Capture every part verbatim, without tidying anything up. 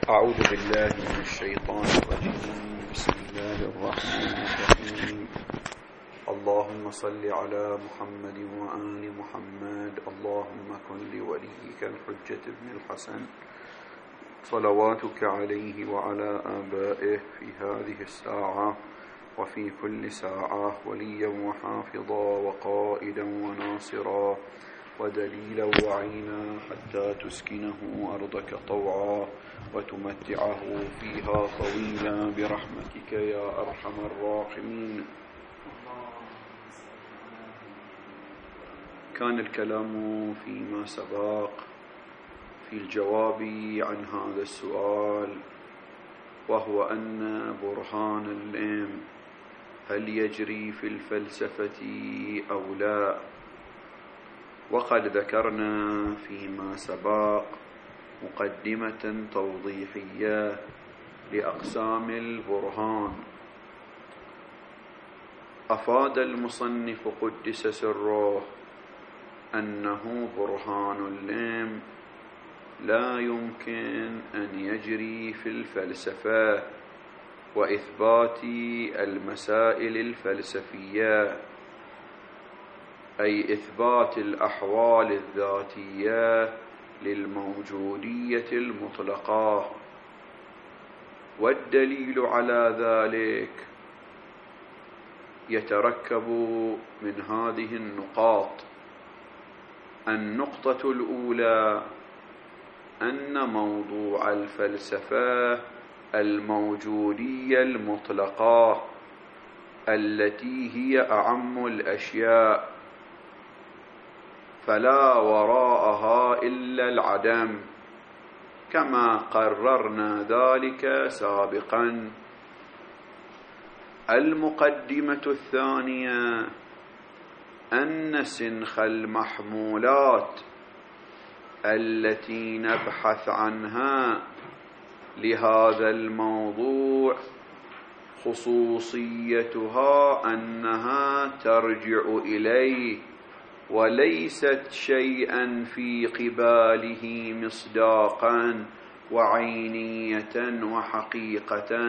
أعوذ بالله من الشيطان الرجيم. بسم الله الرحمن الرحيم. اللهم صل على محمد وآل محمد. اللهم كن لوليك الحجة ابن الحسن صلواتك عليه وعلى آبائه في هذه الساعة وفي كل ساعة وليا وحافظا وقائدا وناصرا ودليلا وعينا حتى تسكنه أرضك طوعا وتمتعه فيها طويلا برحمتك يا أرحم الراحمين. كان الكلام فيما سبق في الجواب عن هذا السؤال، وهو أن برهان العلم هل يجري في الفلسفة أو لا. وقد ذكرنا فيما سبق مقدمة توضيحية لأقسام البرهان. أفاد المصنف قدس سره أنه برهان العلم لا يمكن أن يجري في الفلسفة وإثبات المسائل الفلسفية، أي إثبات الأحوال الذاتية للموجودية المطلقة. والدليل على ذلك يتركب من هذه النقاط. النقطة الأولى أن موضوع الفلسفة الموجودية المطلقة التي هي أعم الأشياء، فلا وراءها إلا العدم، كما قررنا ذلك سابقا. المقدمة الثانية أن سنخ المحمولات التي نبحث عنها لهذا الموضوع خصوصيتها أنها ترجع إليه وليست شيئا في قباله مصداقا وعينية وحقيقة.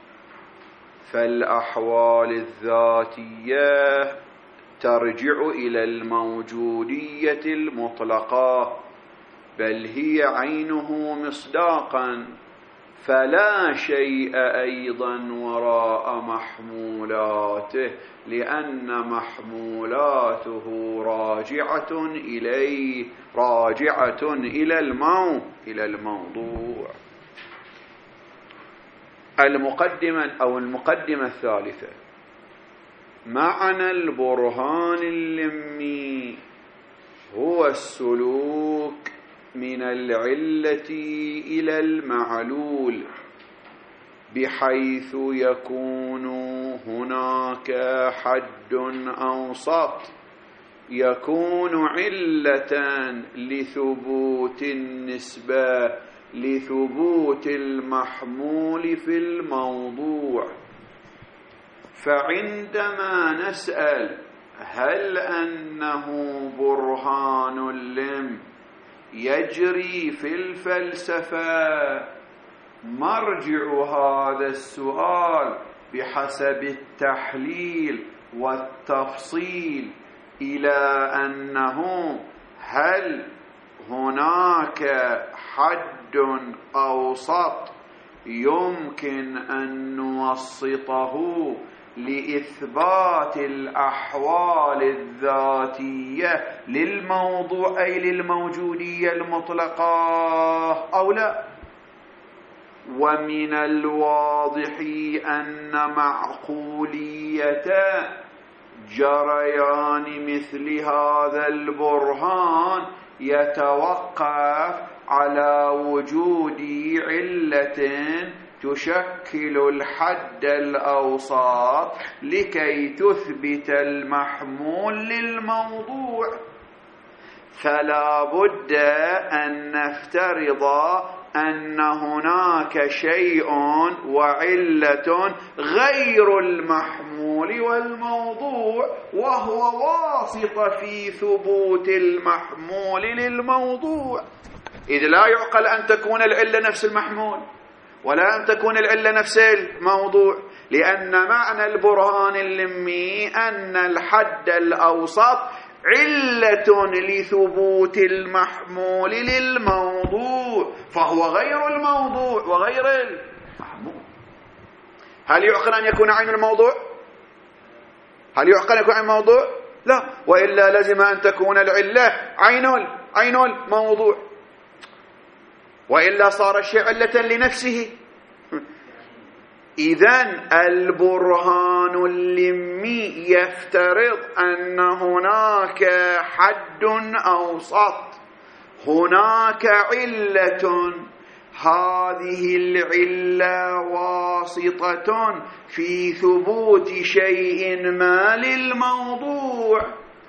فالأحوال الذاتية ترجع إلى الموجودية المطلقة، بل هي عينه مصداقا، فلا شيء أيضا وراء محمولاته، لأن محمولاته راجعة إليه، راجعة إلى المو إلى الموضوع. المقدمة أو المقدمة الثالثة، معنى البرهان اللمي هو السلوك من العلة إلى المعلول، بحيث يكون هناك حد أوسط يكون علة لثبوت النسبة، لثبوت المحمول في الموضوع. فعندما نسأل هل أنه برهان اللم يجري في الفلسفة، مرجع هذا السؤال بحسب التحليل والتفصيل إلى أنه هل هناك حد أوسط يمكن أن نوسطه لإثبات الأحوال الذاتية للموضوع أي للموجودية المطلقة أو لا. ومن الواضح أن معقولية جريان مثل هذا البرهان يتوقف على وجود علة تشكل الحد الأوسط لكي تثبت المحمول للموضوع. فلا بد أن نفترض أن هناك شيء وعلة غير المحمول والموضوع، وهو واسطة في ثبوت المحمول للموضوع، إذ لا يعقل أن تكون العلة نفس المحمول. ولا أن تكون العلة نفس الموضوع، لأن معنى البرهان اللمي أن الحد الأوسط علة لثبوت المحمول للموضوع، فهو غير الموضوع وغير المحمول. هل يعقل أن يكون عين الموضوع؟ هل يعقل أن يكون عين الموضوع؟ لا، وإلا لزم أن تكون العلة عين عين الموضوع، وإلا صار الشيء علة لنفسه. إذن البرهان اللمي يفترض أن هناك حد أوسط، هناك علة، هذه العلة واسطة في ثبوت شيء ما للموضوع،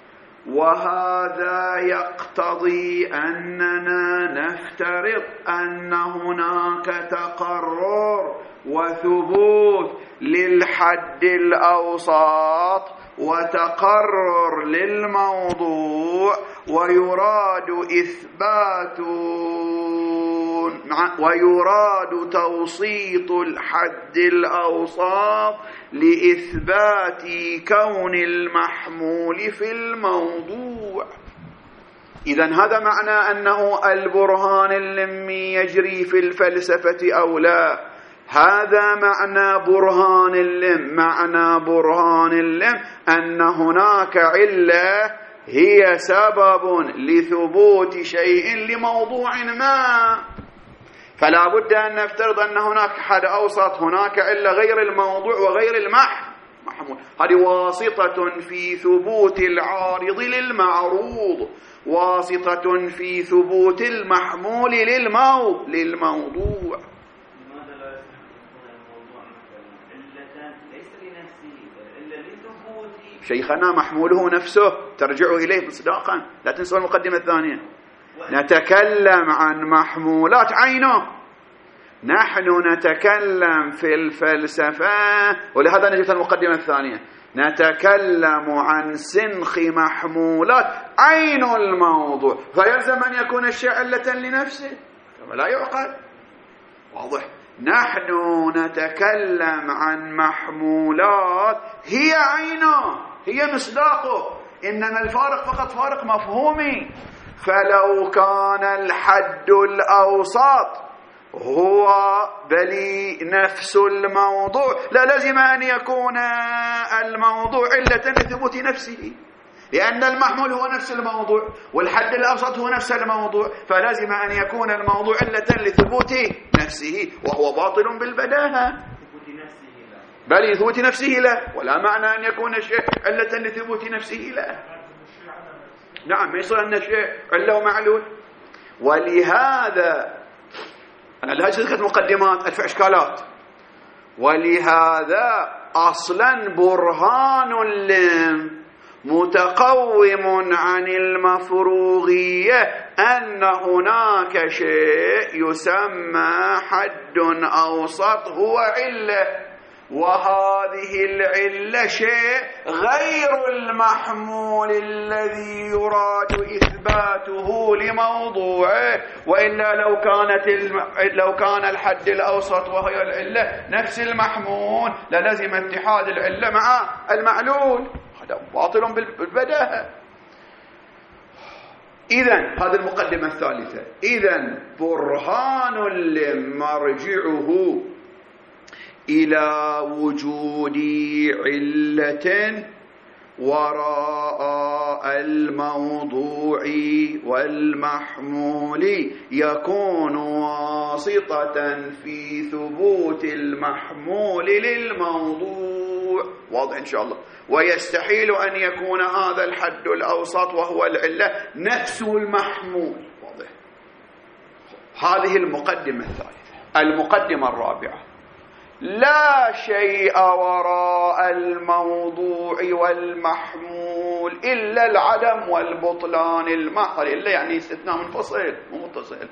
وهذا يقتضي أننا نفترض أن هناك تقرر وثبوت للحد الأوسط وتقرر للموضوع، ويراد إثبات ويراد توسيط الحد الأوسط لإثبات كون المحمول في الموضوع. إذن هذا معنى أنه البرهان اللمي يجري في الفلسفة أو لا. هذا معنى برهان اللم. معنى برهان اللم أن هناك علة هي سبب لثبوت شيء لموضوع ما، فلا بد أن نفترض أن هناك حد أوسط، هناك علة غير الموضوع وغير المحمول، هذه واسطة في ثبوت العارض للمعروض، واسطة في ثبوت المحمول للمو للموضوع. لماذا لا يستحق الموضوع علة ليس لنفسه بل إلا لثبوت شيخنا محموله نفسه، ترجعوا إليه مصداقا، لا تنسوا المقدمة الثانية. نتكلم عن محمولات عينه، نحن نتكلم في الفلسفة، ولهذا نجد المقدمة الثانية، نتكلم عن سنخ محمولات عين الموضوع، فيلزم أن يكون الشيء علة لنفسه، كما لا يعقل. واضح؟ نحن نتكلم عن محمولات هي عينه، هي مصداقه، إنما الفارق فقط فارق مفهومي. فلو كان الحد الأوسط هو بل نفس الموضوع للزم أن يكون الموضوع علة لثبوت نفسه، لأن المحمول هو نفس الموضوع والحد الأوسط هو نفس الموضوع، فلازم أن يكون الموضوع علة لثبوت نفسه، وهو باطل بالبداهة. بل لثبوت نفسه لا، ولا معنى أن يكون الشيء علة لثبوت نفسه لا. نعم، ما يصير أن شيء علة ومعلول. ولهذا أنا لها ذكرت مقدمات ألف إشكالات، ولهذا أصلا برهان اللم متقوم عن المفروغية أن هناك شيء يسمى حد أوسط هو علة، وهذه العلة شيء غير المحمول الذي يراد إثباته لموضوعه، وإلا لو كانت الم... لو كان الحد الأوسط وهي العلة نفس المحمول للزم اتحاد العلة مع المعلول، هذا باطل بالبداهة. إذن هذه المقدمة الثالثة. إذن برهان مرجعه إلى وجود علة وراء الموضوع والمحمول يكون واسطة في ثبوت المحمول للموضوع. واضح إن شاء الله. ويستحيل أن يكون هذا الحد الأوسط وهو العلة نفس المحمول. واضح. هذه المقدمة الثالثة. المقدمة الرابعة: لا شيء وراء الموضوع والمحمول إلا العدم والبطلان المحض. إلا يعني استثناء منفصل مو متصل.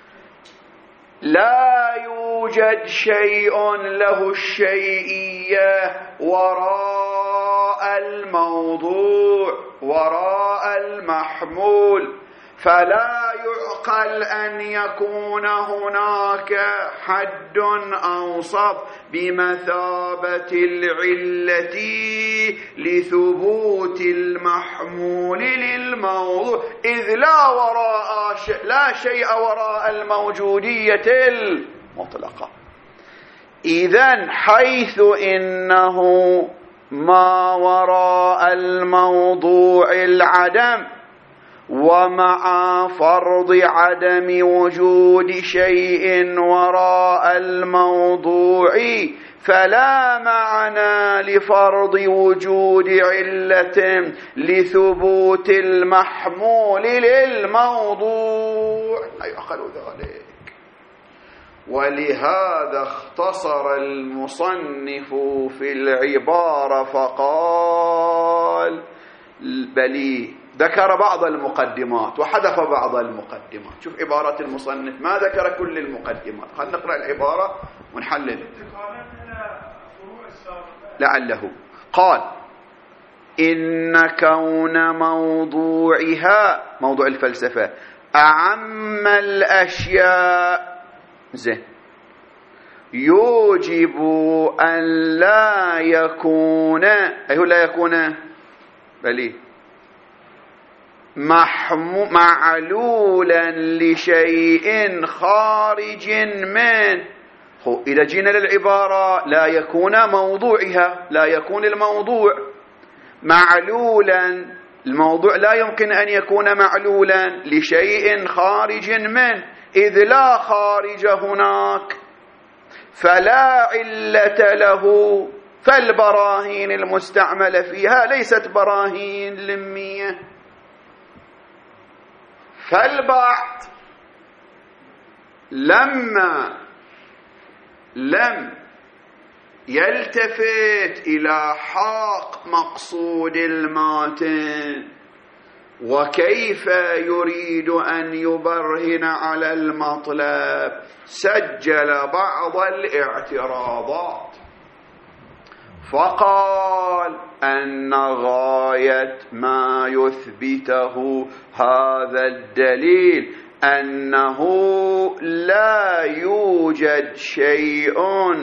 لا يوجد شيء له الشيئية وراء الموضوع وراء المحمول، فلا يعقل أن يكون هناك حد أوسط بمثابة العلة لثبوت المحمول للموضوع، إذ لا وراء شيء لا شيء وراء الموجودية المطلقة. إذن حيث إنه ما وراء الموضوع العدم، ومع فرض عدم وجود شيء وراء الموضوع فلا معنى لفرض وجود علة لثبوت المحمول للموضوع، لا يعقل ذلك. ولهذا اختصر المصنف في العبارة فقال بلي ذكر بعض المقدمات وحذف بعض المقدمات. شوف عبارة المصنف، ما ذكر كل المقدمات. خلينا نقرأ العبارة ونحلل لعله. قال إن كون موضوعها، موضوع الفلسفة، أعم الأشياء زين يوجب أن لا يكون، أي هو لا يكون بلي معلولا لشيء خارج منه. إذا جينا للعبارة لا يكون موضوعها، لا يكون الموضوع معلولا، الموضوع لا يمكن أن يكون معلولا لشيء خارج منه، إذ لا خارج هناك فلا علة له. فالبراهين المستعملة فيها ليست براهين لمية. فالبعض لما لم يلتفت إلى حق مقصود الماتن وكيف يريد أن يبرهن على المطلب، سجل بعض الاعتراضات فقال أن غاية ما يثبته هذا الدليل أنه لا يوجد شيء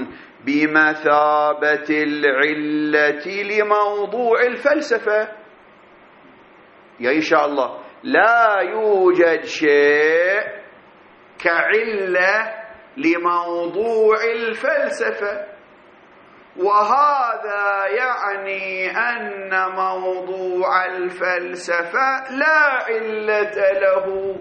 بمثابة العلة لموضوع الفلسفة. يا إن شاء الله لا يوجد شيء كعلة لموضوع الفلسفة، وهذا يعني أن موضوع الفلسفة لا علة له،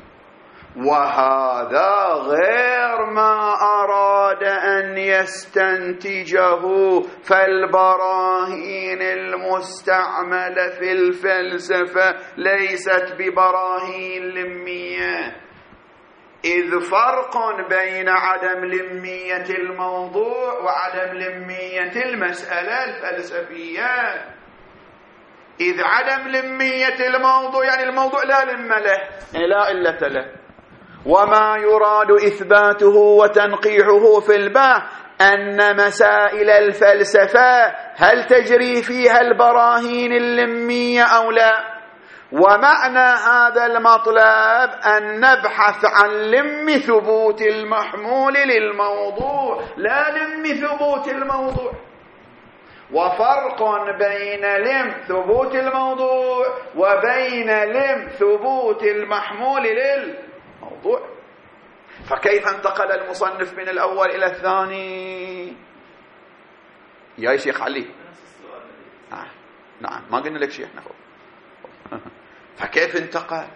وهذا غير ما أراد أن يستنتجه. فالبراهين المستعملة في الفلسفة ليست ببراهين لمية، إذ فرق بين عدم لمية الموضوع وعدم لمية المسألة الفلسفية. إذ عدم لمية الموضوع يعني الموضوع لا لم له، يعني لا علة له، وما يراد إثباته وتنقيحه في البحث أن مسائل الفلسفة هل تجري فيها البراهين اللمية أو لا. ومعنى هذا المطلب أن نبحث عن لم ثبوت المحمول للموضوع لا لم ثبوت الموضوع. وفرق بين لم ثبوت الموضوع وبين لم ثبوت المحمول للموضوع. فكيف انتقل المصنف من الأول إلى الثاني؟ يا شيخ علي نعم نعم ما قلنا لك شيء احنا فوق. فكيف انتقل؟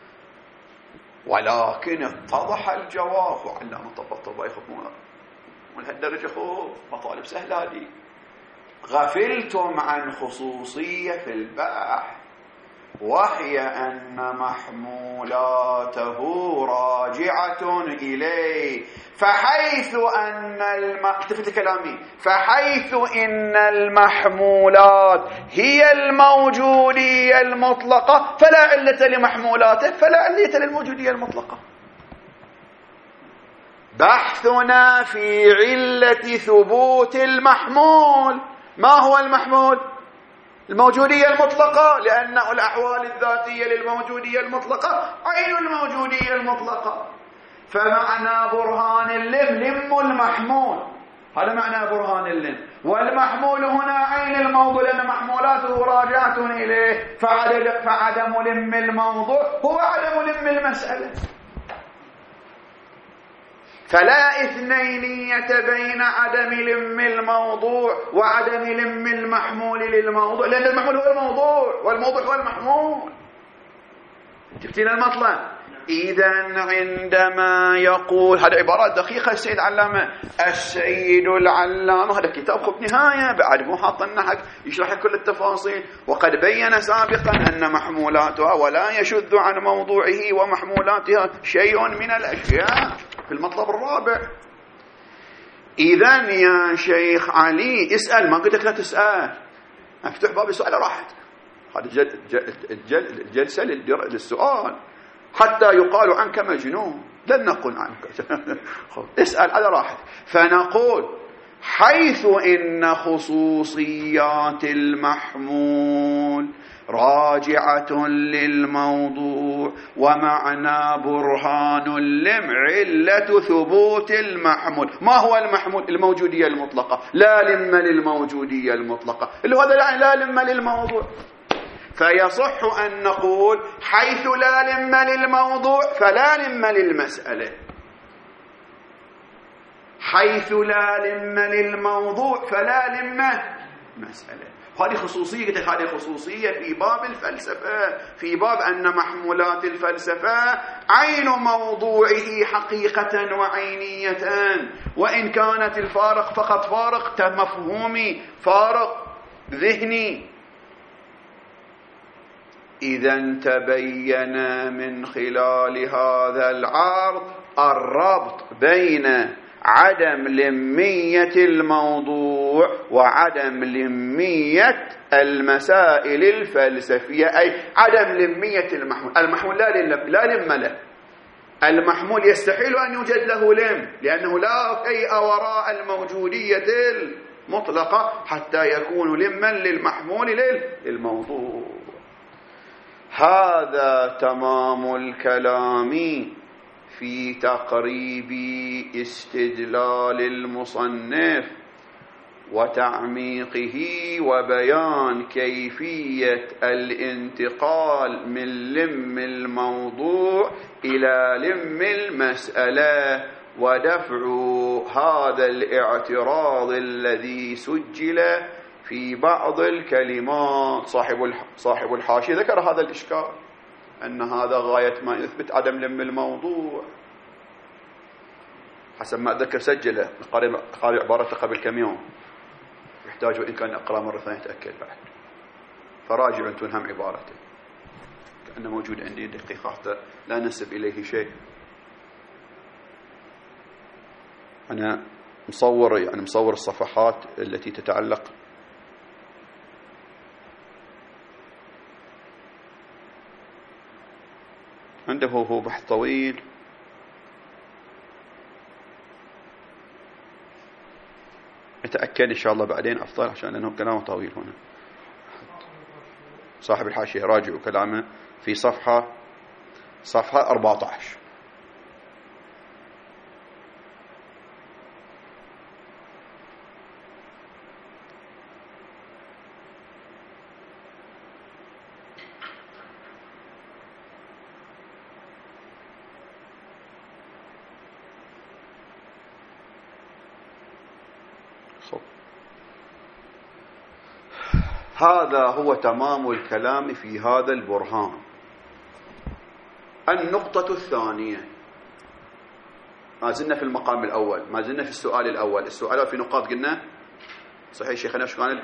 ولكن اتضح الجواب. وعلامة طب يخافون من هالدرجة خوف مطالب سهلة دي. غفلتم عن خصوصية في البحث، وهي أن محمولاته راجعة إليه. فحيث أن الم... اكتفت كلامي فحيث إن المحمولات هي الموجودية المطلقة فلا علة لمحمولاته فلا علة للموجودية المطلقة. بحثنا في علة ثبوت المحمول. ما هو المحمول؟ الموجودية المطلقة، لأن الأحوال الذاتية للموجودية المطلقة عين الموجودية المطلقة. فمعنى برهان اللم لم المحمول، هذا معنى برهان اللم، والمحمول هنا عين الموضوع لأن محمولاته راجعة إليه، فعدم لم الموضوع هو عدم لم المسألة. فلا اثنينية بين عدم لم الموضوع وعدم لم المحمول للموضوع، لأن المحمول هو الموضوع والموضوع هو المحمول. جبتين المطلب؟ إذن عندما يقول، هذا عبارات دقيقة السيد علامة السيد العلامة، هذا كتاب خب نهاية بعد مو حاط النحك يشرح كل التفاصيل، وقد بين سابقا أن محمولاتها ولا يشذ عن موضوعه ومحمولاتها شيء من الأشياء في المطلب الرابع. إذن يا شيخ علي اسأل، ما قلت لك لا تسأل، افتح باب السؤال راحت، هذا الجلسة للسؤال حتى يقال عنك مجنون، لن نقول عنك اسأل على راحت. فنقول حيث إن خصوصيات المحمول راجعة للموضوع ومعنى برهان اللم علة ثبوت المحمول. ما هو المحمول؟ الموجودية المطلقة، لا لم للموجودية المطلقة، اللي هذا يعني لا لم للموضوع. فيصح أن نقول حيث لا لم للموضوع فلا لم للمسألة، حيث لا لم للموضوع فلا لم مسألة. هذه خصوصية، هذه خصوصية في باب الفلسفة، في باب أن محمولات الفلسفة عين موضوعه حقيقة وعينية، وإن كانت الفارق فقط فارق مفهومي، فارق ذهني. إذا تبين من خلال هذا العرض الربط بين عدم لمية الموضوع وعدم لمية المسائل الفلسفية، أي عدم لمية المحمول. المحمول لا لم لا لم له، المحمول يستحيل أن يوجد له لم، لأنه لا شيء وراء الموجودية المطلقة حتى يكون لما للمحمول للموضوع. هذا تمام الكلام في تقريب استدلال المصنف وتعميقه وبيان كيفية الانتقال من لم الموضوع إلى لم المسألة ودفع هذا الاعتراض الذي سجل في بعض الكلمات. صاحب صاحب الحاشية ذكر هذا الإشكال، أن هذا غاية ما يثبت عدم لم الموضوع حسب ما أذكر سجله قارئ عبارته قبل كم يوم، يحتاج وإن كان أقرأ مرة ثانية أتأكد بعد، فراجع أنتم هم عبارته كأنه موجود عندي دقيقة حتى لا ننسب إليه شيء. أنا مصور يعني مصور الصفحات التي تتعلق عنده، هو بحث طويل أتأكد إن شاء الله بعدين أفضل عشان لأنه كلامه طويل. هنا صاحب الحاشية راجعوا كلامه في صفحة صفحة أربعة عشر. هذا هو تمام الكلام في هذا البرهان. النقطة الثانية، ما زلنا في المقام الأول، ما زلنا في السؤال الأول. السؤال في نقاط قلنا صحيح شيخنا شو كان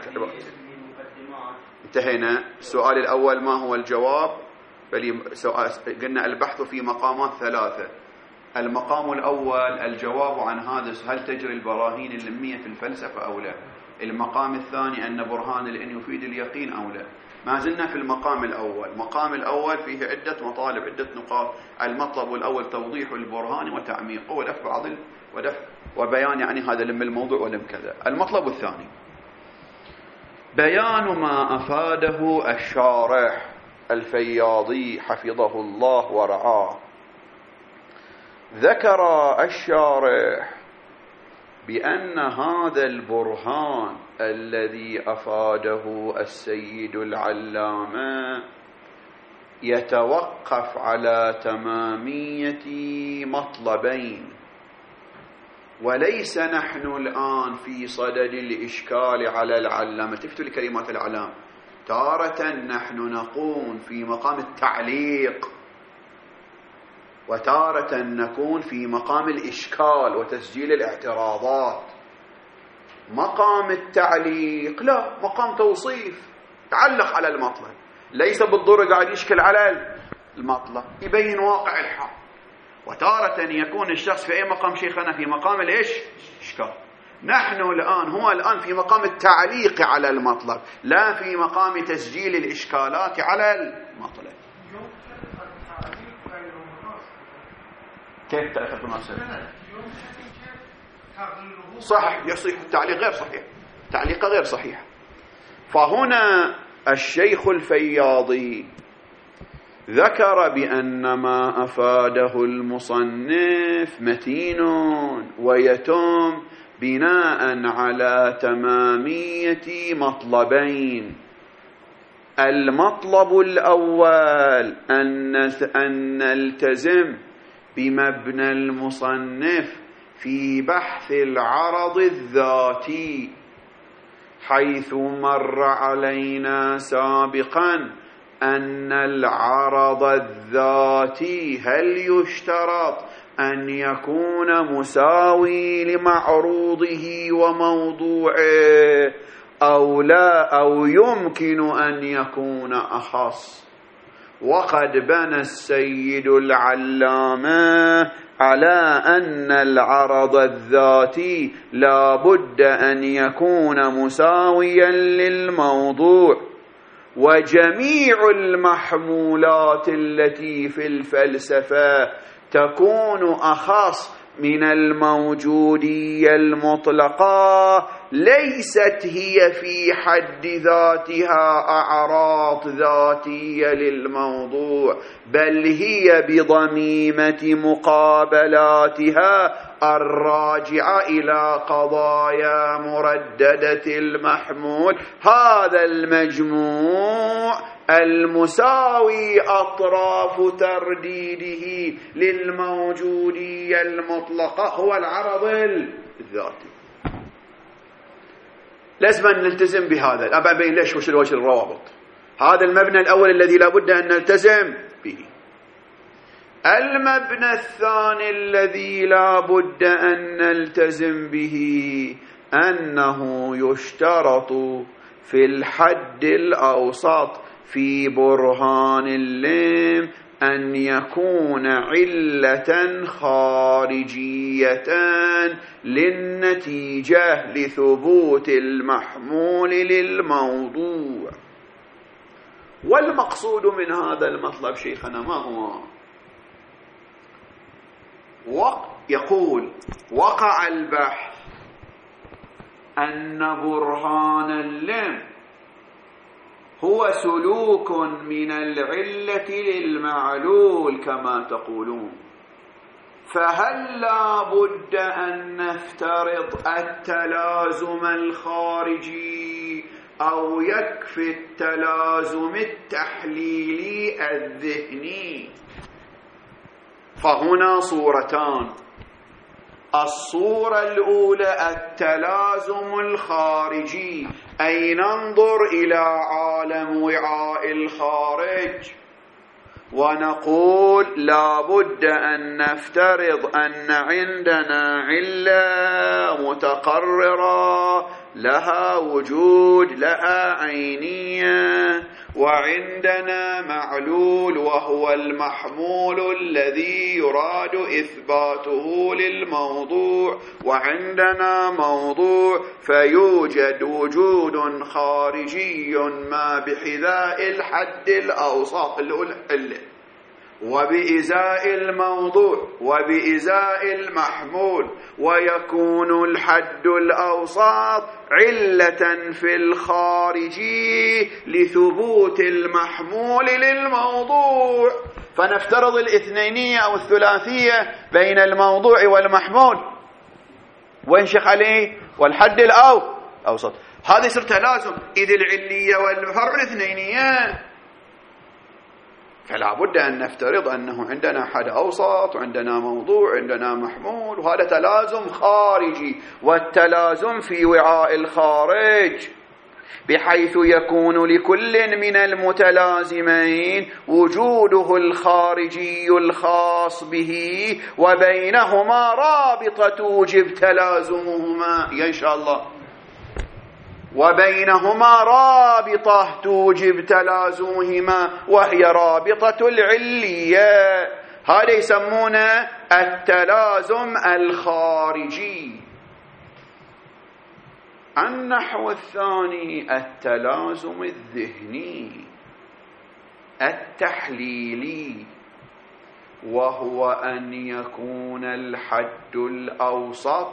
انتهينا. السؤال الأول ما هو الجواب؟ قلنا البحث في مقامات ثلاثة. المقام الأول الجواب عن هذا، هل تجري البراهين اللمية في الفلسفة أو لا؟ المقام الثاني أن برهان الإن يفيد اليقين أو لا. ما زلنا في المقام الأول. المقام الأول فيه عدة مطالب، عدة نقاط. المطلب الأول توضيح البرهان وتعميقه ودفع بعض ودفع وبيان يعني هذا لم الموضوع ولم كذا. المطلب الثاني بيان ما أفاده الشارح الفياضي حفظه الله ورعاه. ذكر الشارح بأن هذا البرهان الذي أفاده السيد العلامة يتوقف على تمامية مطلبين، وليس نحن الآن في صدد الإشكال على العلامة. تفتوا لكلمات العلامة، تارة نحن نكون في مقام التعليق، وتارة نكون في مقام الإشكال وتسجيل الاعتراضات. مقام التعليق لا، مقام توصيف، تعلق على المطلب، ليس بالضرورة قاعد يشكل على المطلب، يبين واقع الحال. وتارة يكون الشخص في أي مقام شيخنا في مقام الإيش؟ إشكال. نحن الآن هو الآن في مقام التعليق على المطلب، لا في مقام تسجيل الإشكالات على المطلب. كيف تأخذ مناسب؟ صح، يصيح التعليق غير صحيح، تعليق غير صحيح. فهنا الشيخ الفياضي ذكر بأن ما أفاده المصنف متين ويتم بناء على تمامية مطلبين. المطلب الأول أن نلتزم بمبنى المصنف في بحث العرض الذاتي، حيث مر علينا سابقا أن العرض الذاتي هل يشترط أن يكون مساوي لمعروضه وموضوعه أو لا، أو يمكن أن يكون أخص. وقد بنى السيد العلامة على أن العرض الذاتي لا بد أن يكون مساويا للموضوع، وجميع المحمولات التي في الفلسفة تكون أخص من الموجودية المطلقة ليست هي في حد ذاتها أعراض ذاتية للموضوع، بل هي بضميمة مقابلاتها الراجعة إلى قضايا مرددة المحمول. هذا المجموع المساوي أطراف ترديده للموجودية المطلقة هو العرض الذاتي. لازم أن نلتزم بهذا. أبا بين ليش وش الوجه الروابط. هذا المبنى الأول الذي لا بد أن نلتزم به. المبنى الثاني الذي لا بد أن نلتزم به أنه يشترط في الحد الأوسط في برهان اللم أن يكون علة خارجية للنتيجة لثبوت المحمول للموضوع. والمقصود من هذا المطلب شيخنا ما هو؟ يقول وقع البحث أن برهان اللم هو سلوك من العلة للمعلول كما تقولون، فهل لا بد أن نفترض التلازم الخارجي أو يكفي التلازم التحليلي الذهني؟ فهنا صورتان. الصورة الأولى التلازم الخارجي، أي ننظر إلى عالم وعاء الخارج ونقول لا بد أن نفترض أن عندنا علة متقررة لها وجود لها عينية، وعندنا معلول وهو المحمول الذي يراد إثباته للموضوع، وعندنا موضوع فيوجد وجود خارجي ما بحذاء الحد الأوسط اللي هو العلة، وبإزاء الموضوع وبإزاء المحمول، ويكون الحد الأوسط علة في الخارج لثبوت المحمول للموضوع. فنفترض الاثنينية أو الثلاثية بين الموضوع والمحمول وينشق عليه والحد الأوسط، هذا يصير تلازم، إذ العلية والفرع الاثنينية. فلا بد أن نفترض أنه عندنا حد أوسط وعندنا موضوع وعندنا محمول، وهذا تلازم خارجي، والتلازم في وعاء الخارج، بحيث يكون لكل من المتلازمين وجوده الخارجي الخاص به، وبينهما رابطة توجب تلازمهما إن شاء الله، وبينهما رابطة توجب تلازمهما، وهي رابطة العلية. هذا يسمونه التلازم الخارجي. النحو الثاني التلازم الذهني التحليلي، وهو أن يكون الحد الأوسط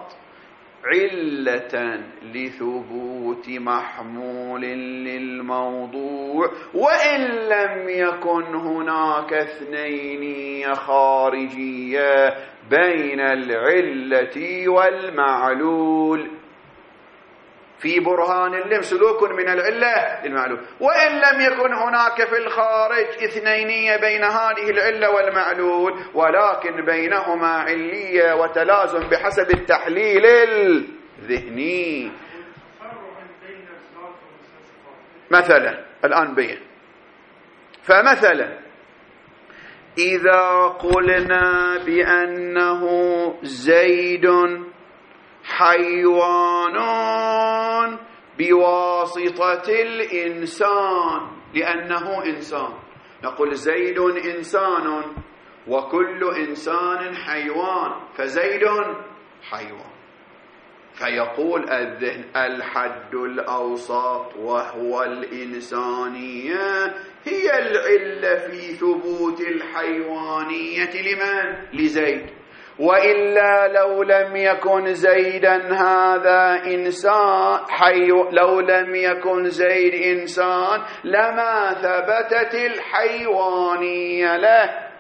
علة لثبوت محمول للموضوع، وإن لم يكن هناك اثنين خارجية بين العلة والمعلول. في برهان لم سلوك من العلة للمعلول، وإن لم يكن هناك في الخارج اثنينية بين هذه العلة والمعلول، ولكن بينهما علية وتلازم بحسب التحليل الذهني. مثلا الآن بين، فمثلا إذا قلنا بأنه زيد حيوان بواسطة الإنسان لأنه إنسان، نقول زيد إنسان وكل إنسان حيوان، فزيد حيوان. فيقول الذهن الحد الأوسط وهو الإنسانية هي العلة في ثبوت الحيوانية لمن؟ لزيد. وإلا لو لم يكن زيدا هذا إنسان حي، لو لم يكن زيد إنسان لما ثبتت الحيوانية له.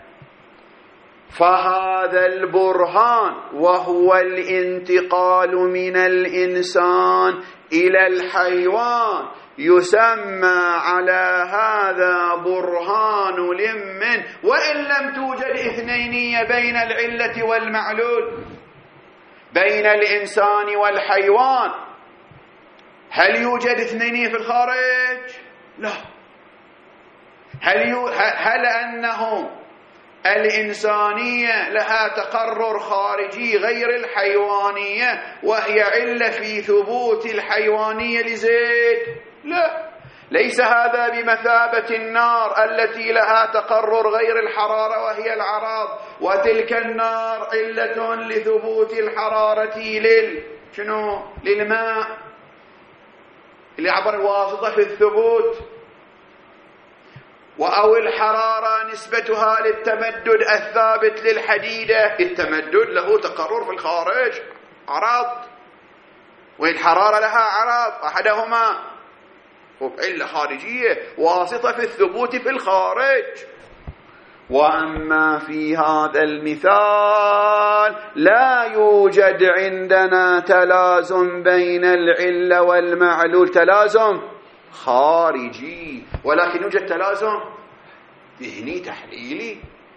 فهذا البرهان وهو الانتقال من الإنسان إلى الحيوان يسمى على هذا برهان لم، وإن لم توجد اثنينية بين العلة والمعلول، بين الإنسان والحيوان. هل يوجد اثنينية في الخارج؟ لا. هل, يو... هل أنه الإنسانية لها تقرر خارجي غير الحيوانية وهي علة في ثبوت الحيوانية لزيد؟ لا. ليس هذا بمثابة النار التي لها تقرر غير الحرارة وهي العراض، وتلك النار علة لثبوت الحرارة لل شنو؟ للماء اللي عبر الواسطة في الثبوت، أو الحرارة نسبتها للتمدد الثابت للحديدة. التمدد له تقرر في الخارج عراض، والحرارة لها عراض أحدهما، علة خارجية واسطة في الثبوت في الخارج. وأما في هذا المثال لا يوجد عندنا تلازم بين العلة والمعلول، تلازم خارجي، ولكن يوجد تلازم ذهني تحليلي.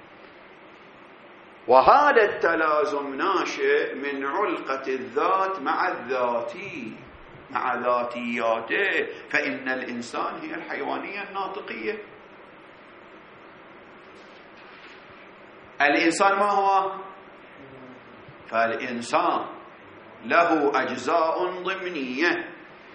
وهذا التلازم ناشئ من علقة الذات مع الذاتي مع ذاتياته، فإن الإنسان هي الحيوانية الناطقية. الإنسان ما هو؟ فالإنسان له أجزاء ضمنية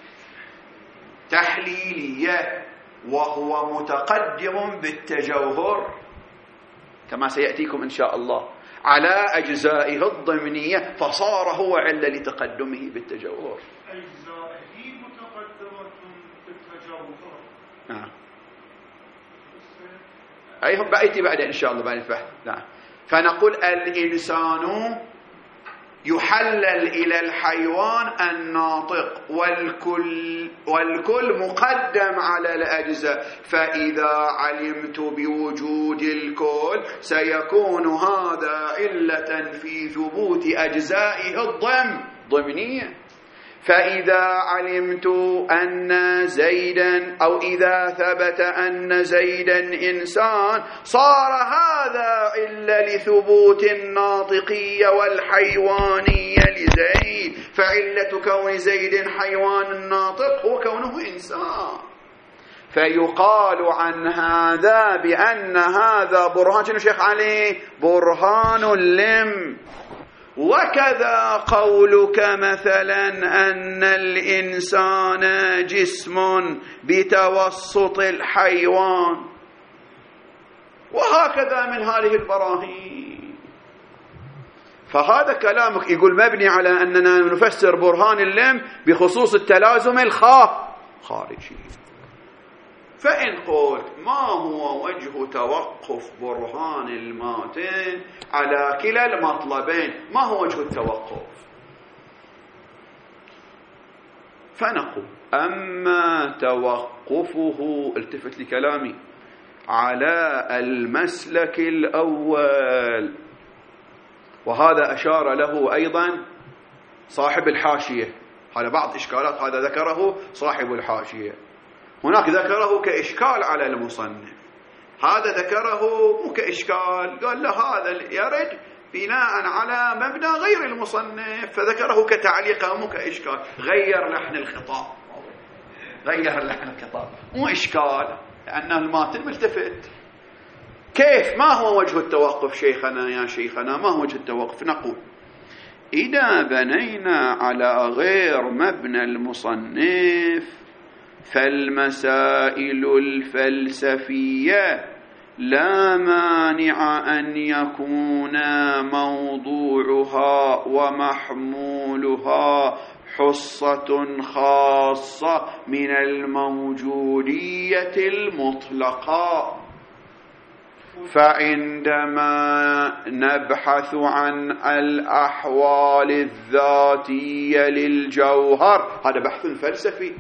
تحليلية، وهو متقدم بالتجوهر كما سيأتيكم إن شاء الله على أجزائه الضمنية، فصار هو علة لتقدمه بالتجوهر. أجزائه متقدمة بالتجوهر. نعم. أي بأيتي بعد إن شاء الله بعد الفهم. نعم. فنقول الإنسان يحلل إلى الحيوان الناطق، والكل, والكل مقدم على الأجزاء، فإذا علمت بوجود الكل سيكون هذا علة في ثبوت أجزائه الضمن ضمنية. فإذا علمت أن زيدا أو إذا ثبت أن زيدا إنسان صار هذا إلا لثبوت الناطقية والحيوانية لزيد، فعلة كون زيد حيوان ناطق هو كونه إنسان. فيقال عن هذا بأن هذا برهان، شنو شيخ علي؟ برهان اللم. وكذا قولك مثلا أن الإنسان جسم بتوسط الحيوان، وهكذا من هذه البراهين. فهذا كلامك يقول مبني على أننا نفسر برهان اللم بخصوص التلازم الخارجي. فإن قلت ما هو وجه توقف برهان الماتن على كلا المطلبين، ما هو وجه التوقف؟ فنقول أما توقفه، التفت لكلامي، على المسلك الأول، وهذا أشار له أيضا صاحب الحاشية، هذا بعض إشكالات هذا ذكره صاحب الحاشية، هناك ذكره كإشكال على المصنف، هذا ذكره مو كإشكال، قال له هذا يرد بناء على مبنى غير المصنف، فذكره كتعليق مو كإشكال، غير لحن الخطاب، غير لحن الخطاب مو إشكال لأن الماتن ملتفت. كيف؟ ما هو وجه التوقف شيخنا يا شيخنا؟ ما هو وجه التوقف؟ نقول إذا بنينا على غير مبنى المصنف فالمسائل الفلسفية لا مانع أن يكون موضوعها ومحمولها حصة خاصة من الموجودية المطلقة. فعندما نبحث عن الأحوال الذاتية للجوهر، هذا بحث فلسفي،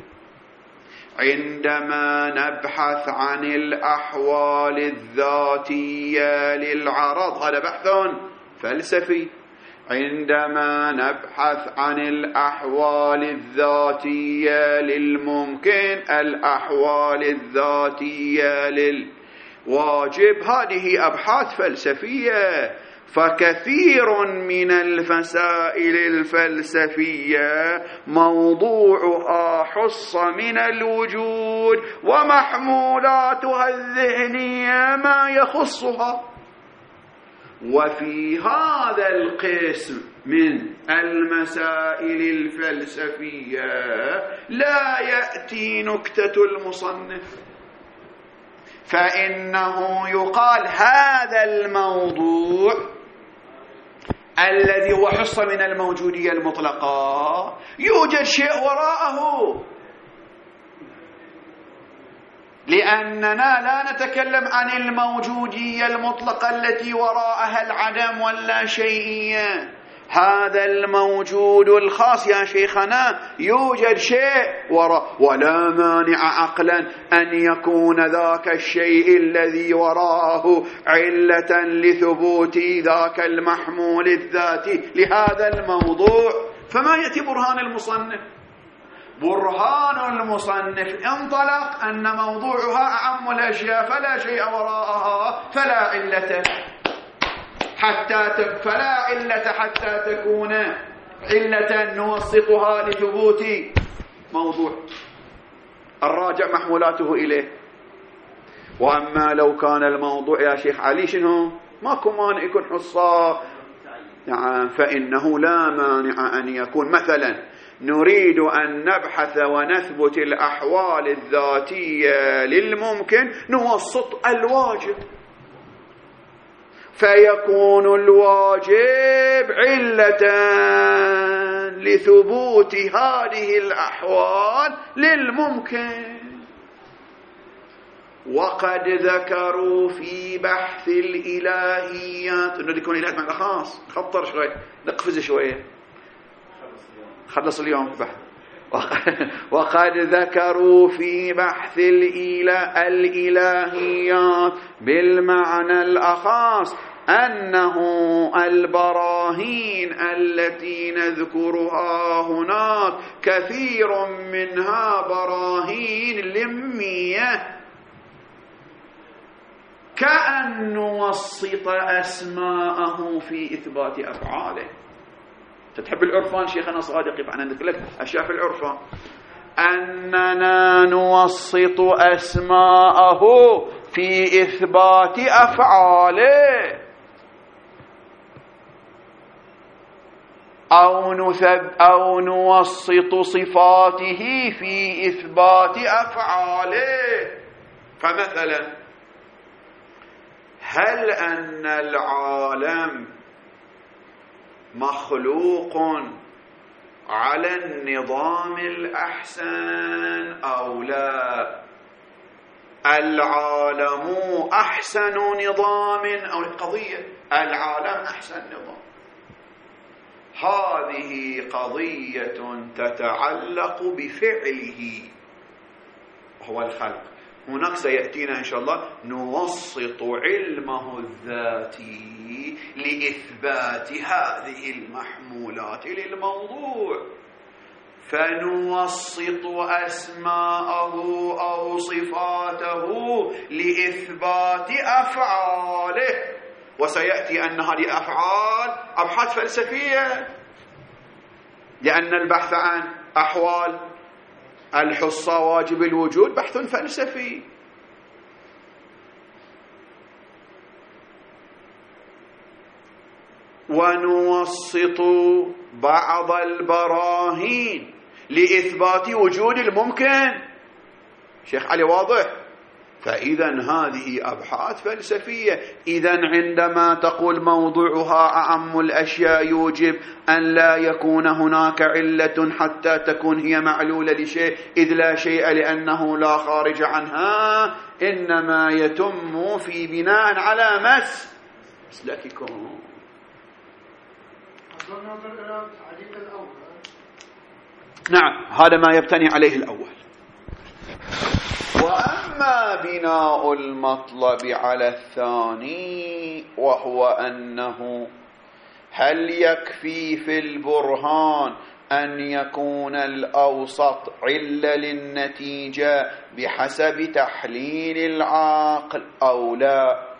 عندما نبحث عن الأحوال الذاتية للعرض، هذا بحث فلسفي، عندما نبحث عن الأحوال الذاتية للممكن، الأحوال الذاتية للواجب، هذه أبحاث فلسفية. فكثير من المسائل الفلسفية موضوعها حصة من الوجود ومحمولاتها الذهنية ما يخصها. وفي هذا القسم من المسائل الفلسفية لا يأتي نكتة المصنف، فإنه يقال هذا الموضوع الذي هو حصة من الموجودية المطلقة يوجد شيء وراءه، لأننا لا نتكلم عن الموجودية المطلقة التي وراءها العدم ولا شيئية، هذا الموجود الخاص يا شيخنا يوجد شيء وراء، ولا مانع عقلا أن يكون ذاك الشيء الذي وراءه علة لثبوت ذاك المحمول الذاتي لهذا الموضوع. فما يأتي برهان المصنف؟ برهان المصنف انطلق أن موضوعها أعم الأشياء فلا شيء وراءها فلا علة حتى ت... فلا علة حتى تكون علة نوسطها لثبوت موضوع الراجع محمولاته إليه. وأما لو كان الموضوع يا شيخ علي شنو؟ ماكو مانع يكون حصة، نعم، فإنه لا مانع أن يكون مثلا نريد أن نبحث ونثبت الأحوال الذاتية للممكن نوسط الواجب، فيكون الواجب علة لثبوت هذه الأحوال للممكن. وقد ذكروا في بحث الإلهيات إنه يكون إلهيات معنى خاص. خطر شوي، نقفز شوية، خلص اليوم بحث. وقد ذكروا في بحث الإلهيات بالمعنى الأخص أنه البراهين التي نذكرها هناك كثير منها براهين لمية، كأن نوسط أسماءه في إثبات أفعاله. تحب العرفان شيخنا صادق، يبقى عندك لك أشياء في العرفان. أننا نوسط أسماءه في إثبات أفعاله، أو نثب أو نوسط صفاته في إثبات أفعاله. فمثلا هل أن العالم مخلوق على النظام الأحسن أو لا؟ العالم أحسن نظام أو قضية العالم أحسن نظام، هذه قضية تتعلق بفعله وهو الخلق. هناك سيأتينا إن شاء الله نوسط علمه الذاتي لإثبات هذه المحمولات للموضوع، فنوسط أسماءه أو صفاته لإثبات أفعاله. وسيأتي أن هذه الأفعال أبحاث فلسفية، لأن البحث عن أحوال الحصى واجب الوجود بحث فلسفي. ونوسط بعض البراهين لإثبات وجود الممكن. شيخ علي واضح؟ فإذا هذه أبحاث فلسفية. إذا عندما تقول موضوعها أعم الأشياء يوجب أن لا يكون هناك علة حتى تكون هي معلولة لشيء، إذ لا شيء لأنه لا خارج عنها، إنما يتم في بناء على مس مسلككم. نعم، هذا ما يبتني عليه الأول. وأما بناء المطلب على الثاني، وهو أنه هل يكفي في البرهان أن يكون الأوسط علة للنتيجة بحسب تحليل العقل أو لا؟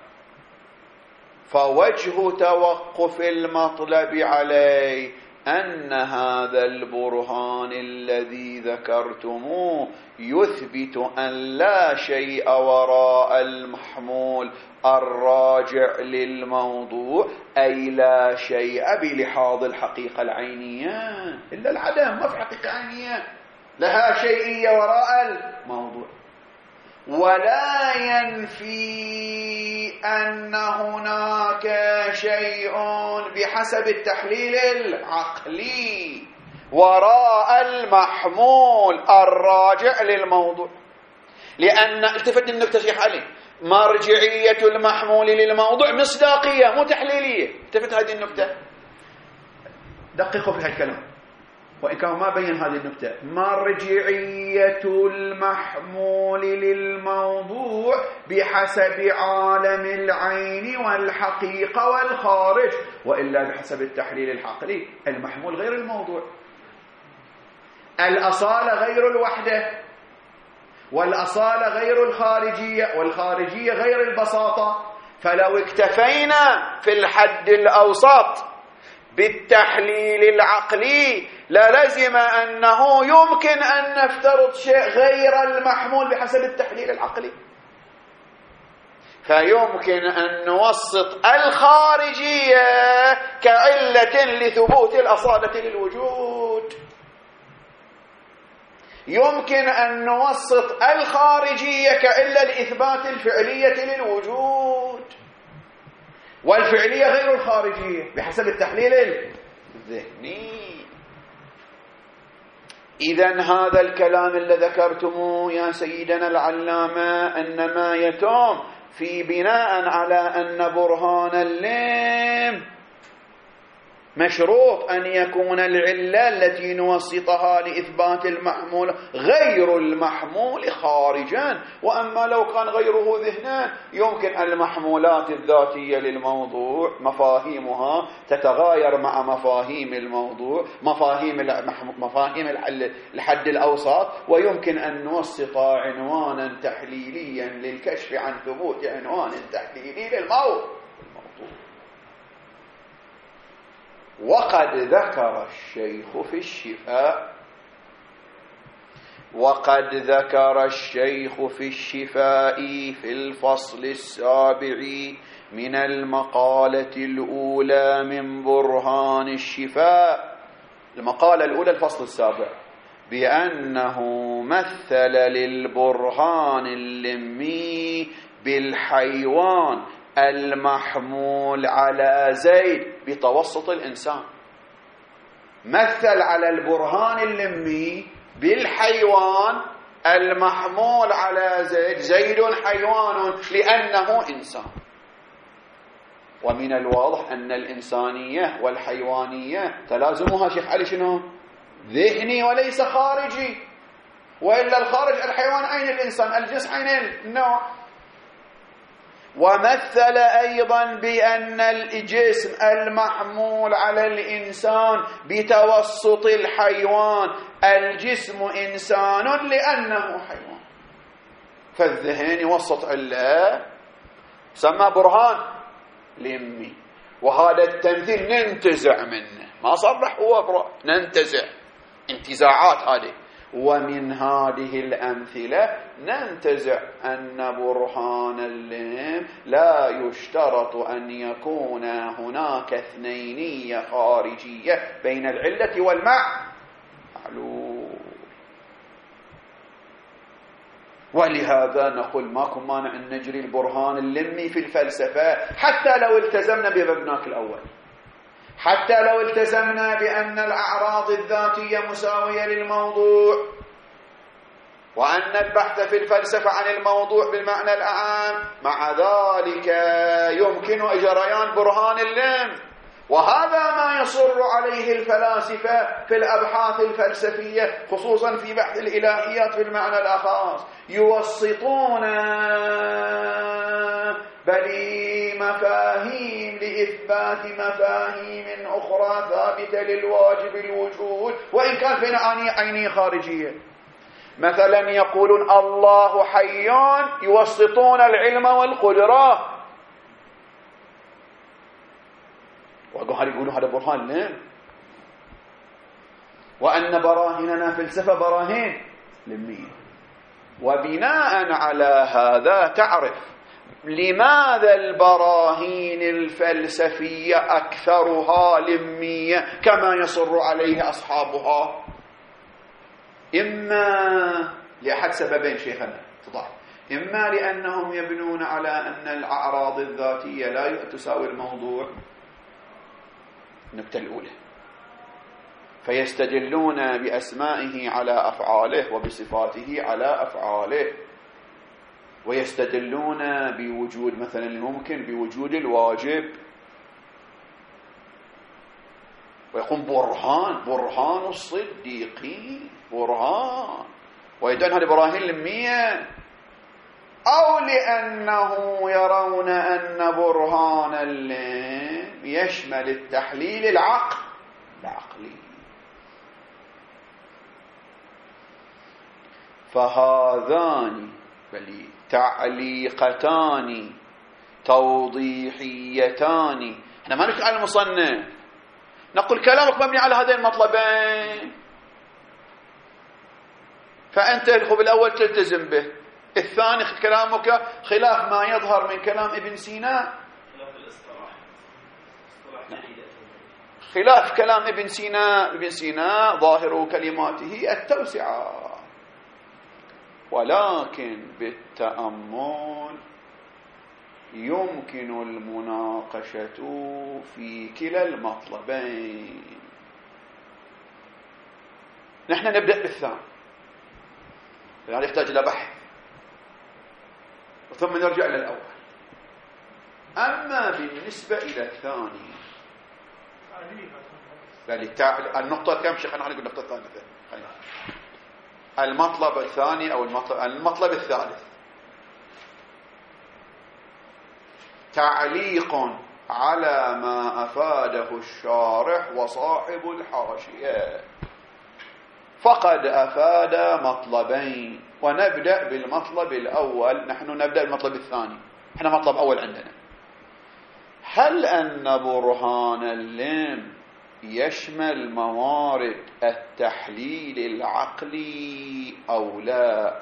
فوجه توقف المطلب عليه أن هذا البرهان الذي ذكرتموه يثبت أن لا شيء وراء المحمول الراجع للموضوع، أي لا شيء بلحاظ الحقيقة العينية إلا العدم. ما في حقيقة عينية لها شيئية وراء الموضوع. ولا ينفي أن هناك شيء بحسب التحليل العقلي وراء المحمول الراجع للموضوع، لأن التفت النكتة شيخ علي، مرجعية المحمول للموضوع مصداقية مو تحليلية. التفت هذه النكتة، دققوا في هالكلام وإن كان ما بين هذه النكتة. مرجعية المحمول للموضوع بحسب عالم العين والحقيقة والخارج، وإلا بحسب التحليل العقلي المحمول غير الموضوع. الأصالة غير الوحدة، والأصالة غير الخارجية، والخارجية غير البساطة. فلو اكتفينا في الحد الأوسط بالتحليل العقلي للزم أنه يمكن أن نفترض شيء غير المحمول بحسب التحليل العقلي. فيمكن أن نوسط الخارجية كعلة لثبوت الأصالة للوجود، يمكن أن نوسط الخارجية كعلة لإثبات الفعلية للوجود، والفعلية غير الخارجية بحسب التحليل الذهني. إذن هذا الكلام اللي ذكرتموه يا سيدنا العلامة إنما يتم في بناء على أن برهان اللم مشروط أن يكون العلة التي نوسطها لإثبات المحمول غير المحمول خارجا. وأما لو كان غيره ذهنا يمكن المحمولات الذاتية للموضوع مفاهيمها تتغاير مع مفاهيم الموضوع، مفاهيم مفاهيم الحد الأوسط، ويمكن أن نوسط عنوانا تحليليا للكشف عن ثبوت عنوان تحليلي للموضوع. وقد ذكر الشيخ في الشفاء وقد ذكر الشيخ في الشفاء في الفصل السابع من المقالة الأولى من برهان الشفاء، المقالة الأولى الفصل السابع، بأنه مثل للبرهان اللمي بالحيوان المحمول على زيد بتوسط الإنسان. مثل على البرهان اللمي بالحيوان المحمول على زيد، زيد حيوان لأنه إنسان. ومن الواضح أن الإنسانية والحيوانية تلازمها شيخ علي شنو؟ ذهني وليس خارجي، وإلا الخارج الحيوان عين الإنسان، الجنس عين النوع. ومثل أيضا بأن الجسم المحمول على الإنسان بتوسط الحيوان، الجسم إنسان لأنه حيوان، فالذهن يوسط علة سمى برهان لمي. وهذا التمثيل ننتزع منه، ما صرح هو برا، ننتزع انتزاعات هذه. ومن هذه الأمثلة ننتزع أن برهان اللم لا يشترط أن يكون هناك اثنينية خارجية بين العلة والمعلول. ولهذا نقول ماكو مانع أن نجري البرهان اللمي في الفلسفة حتى لو التزمنا بمبناك الأول، حتى لو التزمنا بأن الأعراض الذاتية مساوية للموضوع، وأن البحث في الفلسفة عن الموضوع بالمعنى الأعام، مع ذلك يمكن إجريان برهان اللم. وهذا ما يصر عليه الفلاسفة في الأبحاث الفلسفية، خصوصا في بحث الإلهيات بالمعنى الأخص، يوسطون بل مفاهيم لإثبات مفاهيم أخرى ثابتة للواجب الوجود، وإن كان فينا عينية خارجية. مثلا يقولون الله حيان، يوسطون العلم والقدرة، وقال يقولون هذا برهان لم. وأن براهننا فلسفة براهين لمية. وبناء على هذا تعرف لماذا البراهين الفلسفية أكثرها لمية كما يصر عليه أصحابها. إما لأحد سببين شيخنا تضح، إما لأنهم يبنون على أن الأعراض الذاتية لا تساوي الموضوع، النقطة الأولى، فيستدلون بأسمائه على أفعاله وبصفاته على أفعاله، ويستدلون بوجود مثلا الممكن بوجود الواجب، ويقوم برهان برهان الصديقي برهان، ويدعون هذه براهين لمية. أو لأنه يرون أن برهان اللم يشمل التحليل العقل العقلي. فهذان بل تعليقتان توضيحيتان. احنا ما نحكي على المصنف، نقول كلامك مبني على هذين المطلبين، فأنت الخب الأول تلتزم به، الثاني كلامك خلاف ما يظهر من كلام ابن سينا، خلاف الاصطلاح، خلاف كلام ابن سينا. ابن سينا ظاهر كلماته التوسعة، ولكن بالتأمل يمكن المناقشة في كلا المطلبين. نحن نبدأ بالثاني، يعني يحتاج إلى بحث ثم نرجع إلى الأول. أما بالنسبة إلى الثاني يعني النقطة كم شيخ؟ خلينا نقول النقطة الثالثة. المطلب الثاني أو المطلب, المطلب الثالث تعليق على ما أفاده الشارح وصاحب الحاشية، فقد أفاد مطلبين، ونبدأ بالمطلب الأول. نحن نبدأ بالمطلب الثاني، احنا مطلب أول عندنا: هل أن برهان اللم يشمل موارد التحليل العقلي أو لا؟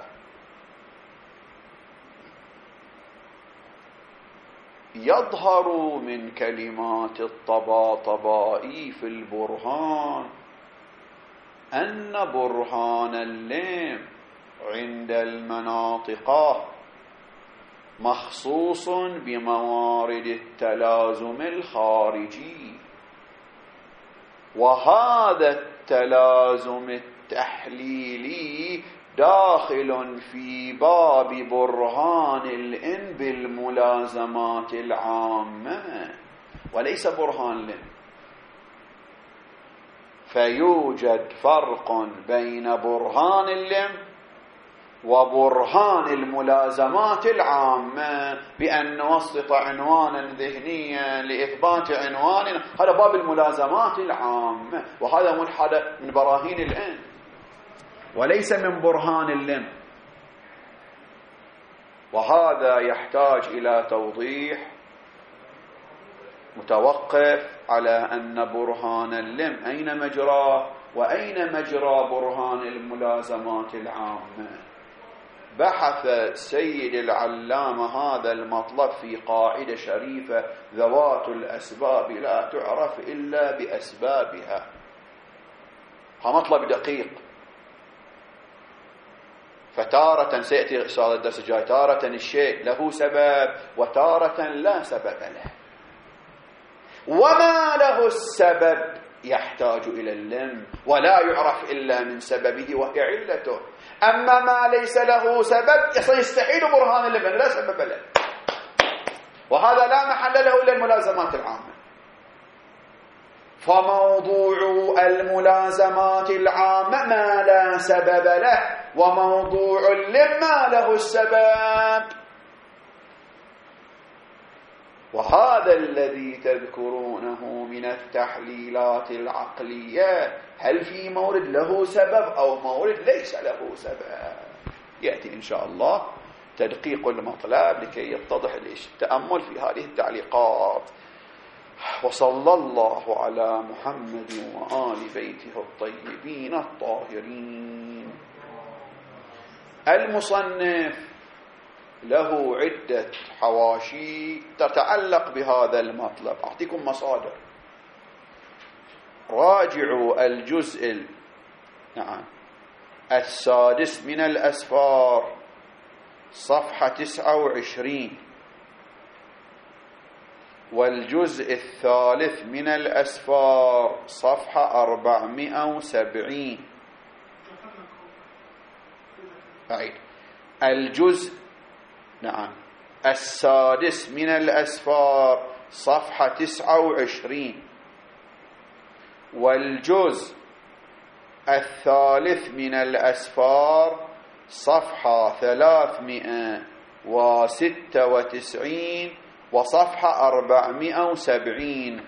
يظهر من كلمات الطباطبائي في البرهان أن برهان اللم عند المناطق مخصوص بموارد التلازم الخارجي، وهذا التلازم التحليلي داخل في باب برهان الإن بالملازمات العامة وليس برهان الإن. فيوجد فرق بين برهان اللم وبرهان الملازمات العامة، بأن نوسط عنوانا ذهنيا لإثبات عنوان، هذا باب الملازمات العامة، وهذا منحدر من براهين الإن وليس من برهان اللم. وهذا يحتاج إلى توضيح متوقف على أن برهان اللم أين مجراه وأين مجرى برهان الملازمات العامة. بحث سيد العلامة هذا المطلب في قاعدة شريفة: ذوات الأسباب لا تعرف إلا بأسبابها. هذا مطلب دقيق، فتارة سيأتي هذا الدرس الجاي، تارة الشيء له سبب وتارة لا سبب له، وما له السبب يحتاج إلى اللم ولا يعرف إلا من سببه وهي علته. أما ما ليس له سبب يستحيل برهان اللم، لا سبب له، وهذا لا محل له إلا الملازمات العامة. فموضوع الملازمات العامة ما لا سبب له، وموضوع اللم ما له السبب. وهذا الذي تذكرونه من التحليلات العقلية، هل في مورد له سبب أو مورد ليس له سبب؟ يأتي إن شاء الله تدقيق المطلب لكي يتضح التأمل في هذه التعليقات. وصلى الله على محمد وآل بيته الطيبين الطاهرين. المصنف له عدة حواشي تتعلق بهذا المطلب، أعطيكم مصادر. راجعوا الجزء نعم السادس من الأسفار صفحة تسعة وعشرين، والجزء الثالث من الأسفار صفحة أربعمائة وسبعين. أعيد: الجزء نعم السادس من الأسفار صفحة تسعة وعشرين، والجزء الثالث من الأسفار صفحة ثلاثمائة وستة وتسعين وصفحة أربعمائة وسبعين.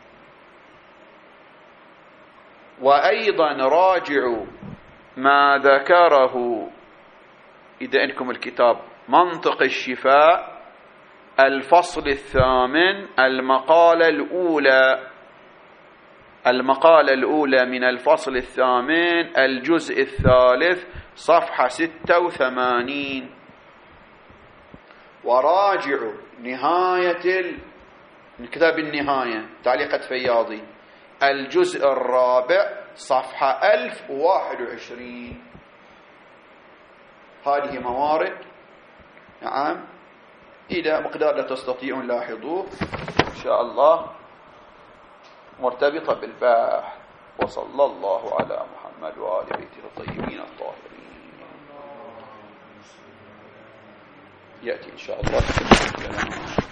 وأيضا راجعوا ما ذكره إذا إنكم الكتاب منطق الشفاء الفصل الثامن المقالة الأولى، المقالة الأولى من الفصل الثامن الجزء الثالث صفحة ستة وثمانين. وراجعوا نهاية كتاب النهاية تعليقة فياضي الجزء الرابع صفحة ألف وواحد وعشرين. هذه موارد نعم إلى مقدار لا تستطيعون لاحظوه إن شاء الله مرتبطة بالباحث. وصلى الله على محمد. محمد وآل بيته الطيبين الطاهرين. يأتي إن شاء الله